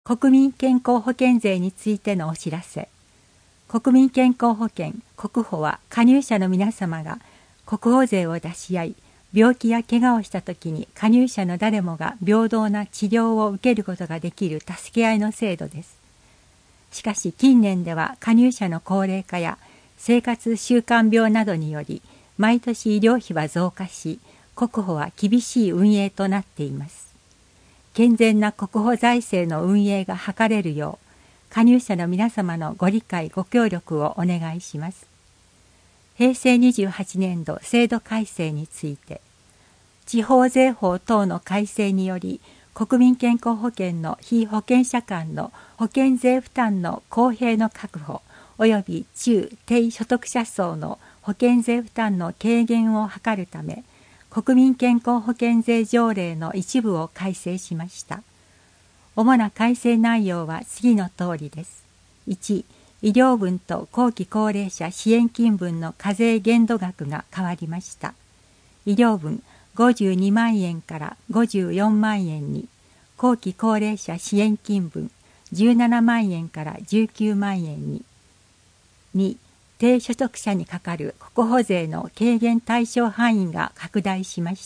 国民健康保険税についてのお知らせ。国民健康保険国保は加入者の皆様が国保税を出し合い、病気や怪我をしたときに加入者の誰もが平等な治療を受けることができる助け合いの制度です。しかし近年では加入者の高齢化や生活習慣病などにより毎年医療費は増加し、国保は厳しい運営となっています。健全な国保財政の運営が図れるよう、加入者の皆様のご理解ご協力をお願いします。平成28年度制度改正について、地方税法等の改正により、国民健康保険の被保険者間の保険税負担の公平の確保及び中低所得者層の保険税負担の軽減を図るため、国民健康保険税条例の一部を改正しました。主な改正内容は次の通りです。1、医療分と後期高齢者支援金分の課税限度額が変わりました。医療分52万円から54万円に、後期高齢者支援金分17万円から19万円に。2、低所得者にかかる国保税の軽減対象範囲が拡大しました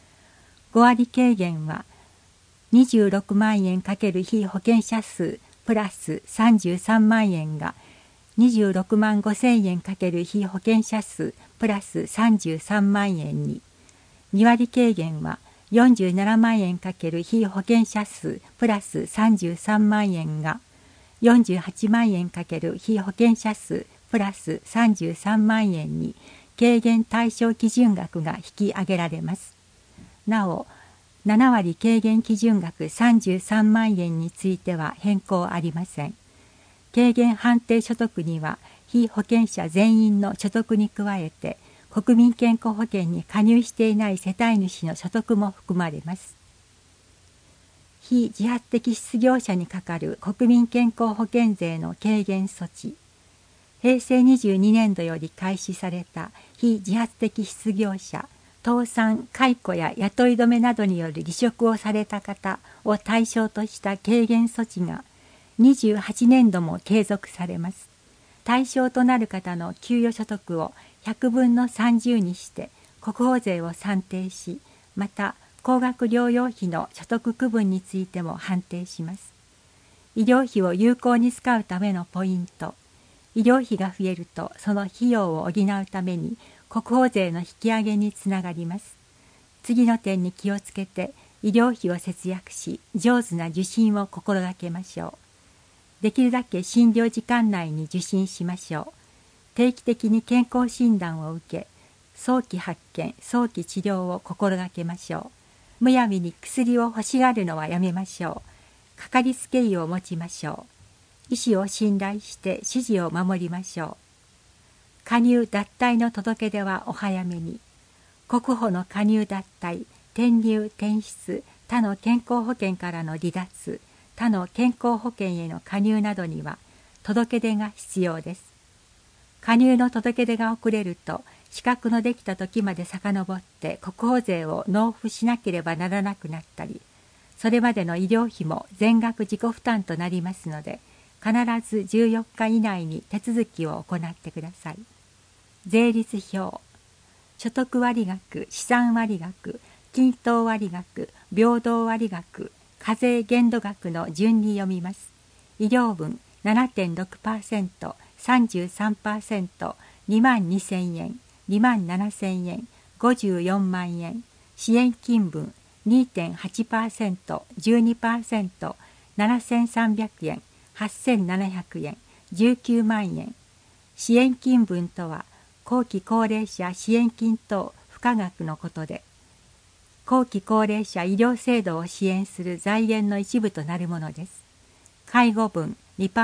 。5割軽減は26万円×被保険者数プラス33万円が26万5千円×被保険者数プラス33万円に、2割軽減は47万円×被保険者数プラス33万円が48万円×被保険者数プラス33万円に軽減対象基準額が引き上げられます。なお、7割軽減基準額33万円については変更ありません。軽減判定所得には被保険者全員の所得に加えて国民健康保険に加入していない世帯主の所得も含まれます。非自発的失業者にかかる国民健康保険税の軽減措置。平成22年度より開始された非自発的失業者、倒産、解雇や雇い止めなどによる離職をされた方を対象とした軽減措置が28年度も継続されます。対象となる方の給与所得を100分の30にして国保税を算定し、また高額療養費の所得区分についても判定します。医療費を有効に使うためのポイント。医療費が増えるとその費用を補うために国保税の引き上げにつながります。次の点に気をつけて医療費を節約し、上手な受診を心がけましょう。できるだけ診療時間内に受診しましょう。定期的に健康診断を受け、早期発見、早期治療を心がけましょう。むやみに薬を欲しがるのはやめましょう。かかりつけ医を持ちましょう。医師を信頼して指示を守りましょう。加入脱退の届け出はお早めに。国保の加入脱退、転入転出、他の健康保険からの離脱、他の健康保険への加入などには届け出が必要です。加入の届け出が遅れると、資格のできた時まで遡って国保税を納付しなければならなくなったり、それまでの医療費も全額自己負担となりますので、必ず14日以内に手続きを行ってください。税率表。所得割額、資産割額、均等割額、平等割額、課税限度額の順に読みます。医療分 7.6%、33%、2万2000円、2万7000円、54万円、支援金分 2.8%、12%、7300円、8700円、19万円。支援金分とは、後期高齢者支援金等付加額のことで、後期高齢者医療制度を支援する財源の一部となるものです。介護分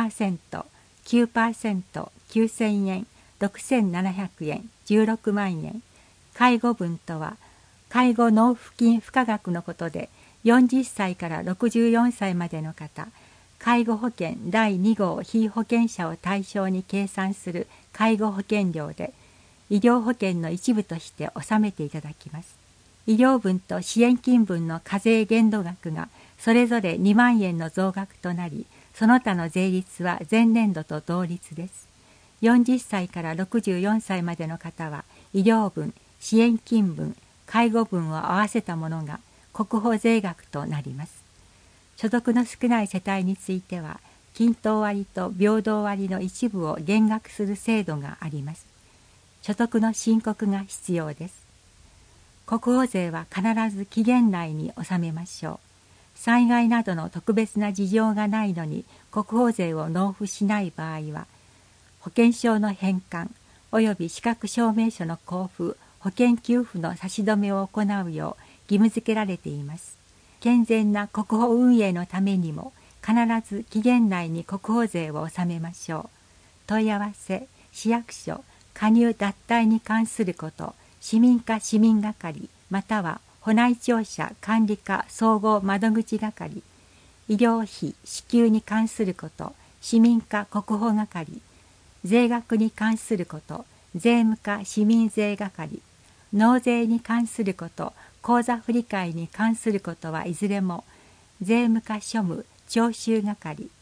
2%、9%、9000円、6700円、16万円。介護分とは、介護納付金付加額のことで、40歳から64歳までの方、介護保険第2号被保険者を対象に計算する介護保険料で、医療保険の一部として納めていただきます。医療分と支援金分の課税限度額がそれぞれ2万円の増額となり、その他の税率は前年度と同率です。40歳から64歳までの方は、医療分、支援金分、介護分を合わせたものが国保税額となります。所得の少ない世帯については、均等割と平等割の一部を減額する制度があります。所得の申告が必要です。国保税は必ず期限内に納めましょう。災害などの特別な事情がないのに国保税を納付しない場合は、保険証の返還及び資格証明書の交付、保険給付の差し止めを行うよう義務付けられています。健全な国保運営のためにも必ず期限内に国保税を納めましょう。問い合わせ、市役所、加入脱退に関すること、市民課市民係、または保内庁舎管理課総合窓口係、医療費支給に関すること、市民課国保係、税額に関すること、税務課市民税係、納税に関すること、口座振替に関することはいずれも税務課庶務徴収係、